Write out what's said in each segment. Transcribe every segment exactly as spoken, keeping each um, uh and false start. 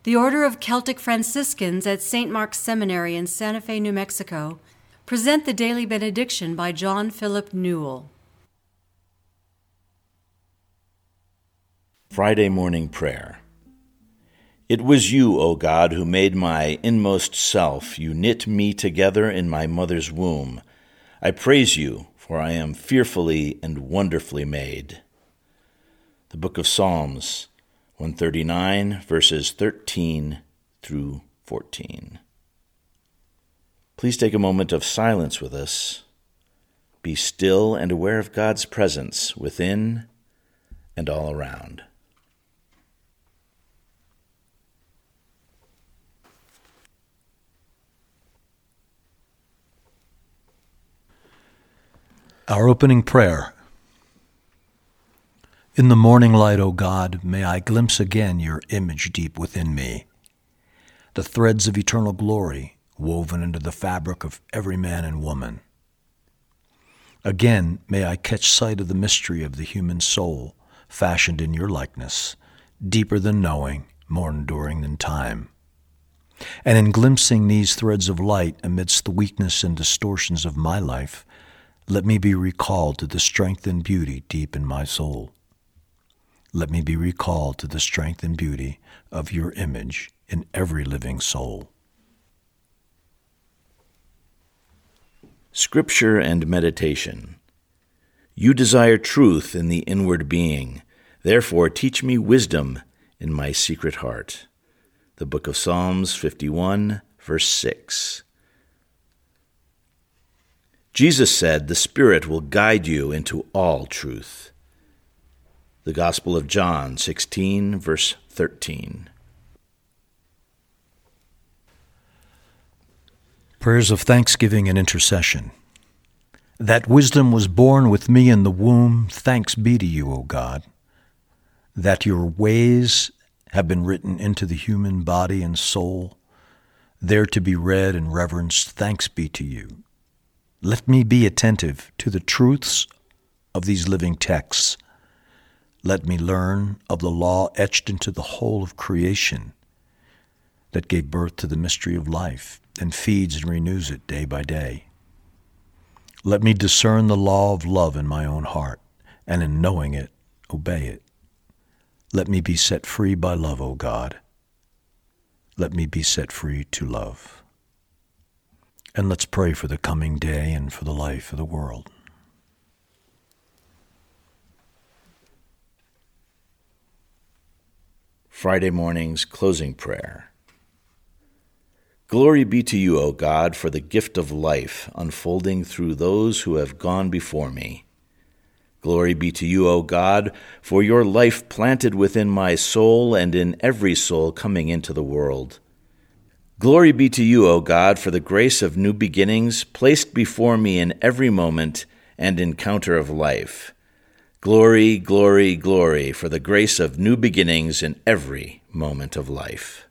The Order of Celtic Franciscans at Saint Mark's Seminary in Santa Fe, New Mexico, present the Daily Benediction by John Philip Newell. Friday Morning Prayer. It was you, O God, who made my inmost self. You knit me together in my mother's womb. I praise you, for I am fearfully and wonderfully made. The Book of Psalms, one thirty-nine, verses thirteen through fourteen. Please take a moment of silence with us. Be still and aware of God's presence within and all around. Our opening prayer. In the morning light, O God, may I glimpse again your image deep within me, the threads of eternal glory woven into the fabric of every man and woman. Again, may I catch sight of the mystery of the human soul, fashioned in your likeness, deeper than knowing, more enduring than time. And in glimpsing these threads of light amidst the weakness and distortions of my life, let me be recalled to the strength and beauty deep in my soul. Let me be recalled to the strength and beauty of your image in every living soul. Scripture and Meditation. You desire truth in the inward being. Therefore, teach me wisdom in my secret heart. The Book of Psalms fifty-one, verse six. Jesus said, the Spirit will guide you into all truth. The Gospel of John sixteen, verse thirteen. Prayers of thanksgiving and intercession. That wisdom was born with me in the womb, thanks be to you, O God. That your ways have been written into the human body and soul, there to be read and reverenced, thanks be to you. Let me be attentive to the truths of these living texts. Let me learn of the law etched into the whole of creation that gave birth to the mystery of life and feeds and renews it day by day. Let me discern the law of love in my own heart, and in knowing it, obey it. Let me be set free by love, O God. Let me be set free to love. And let's pray for the coming day and for the life of the world. Friday morning's closing prayer. Glory be to you, O God, for the gift of life unfolding through those who have gone before me. Glory be to you, O God, for your life planted within my soul and in every soul coming into the world. Glory be to you, O God, for the grace of new beginnings placed before me in every moment and encounter of life. Glory, glory, glory, for the grace of new beginnings in every moment of life.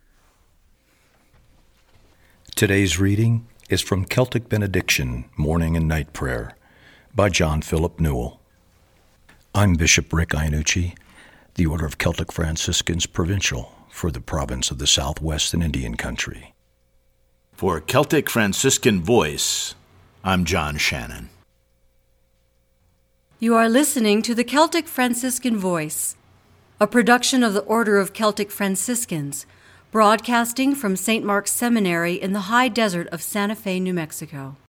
Today's reading is from Celtic Benediction, Morning and Night Prayer, by John Philip Newell. I'm Bishop Rick Iannucci, the Order of Celtic Franciscans Provincial for the province of the Southwest and Indian Country. For Celtic Franciscan Voice, I'm John Shannon. You are listening to the Celtic Franciscan Voice, a production of the Order of Celtic Franciscans, broadcasting from Saint Mark's Seminary in the high desert of Santa Fe, New Mexico.